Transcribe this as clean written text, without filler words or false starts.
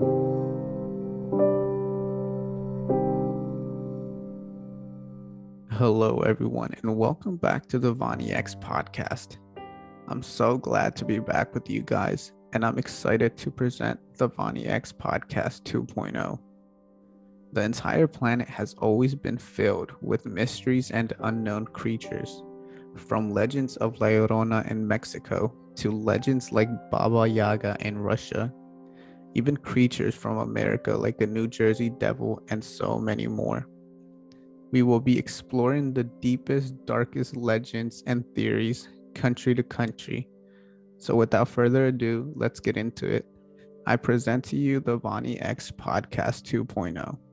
Hello, everyone, and welcome back to the Vonnie X podcast. I'm so glad to be back with you guys, and I'm excited to present the Vonnie X podcast 2.0. The entire planet has always been filled with mysteries and unknown creatures, from legends of La Llorona in Mexico to legends like Baba Yaga in Russia, even creatures from America like the New Jersey Devil, and so many more. We will be exploring the deepest, darkest legends and theories, country to country. So, without further ado, let's get into it. I present to you the Vonnie X Podcast 2.0.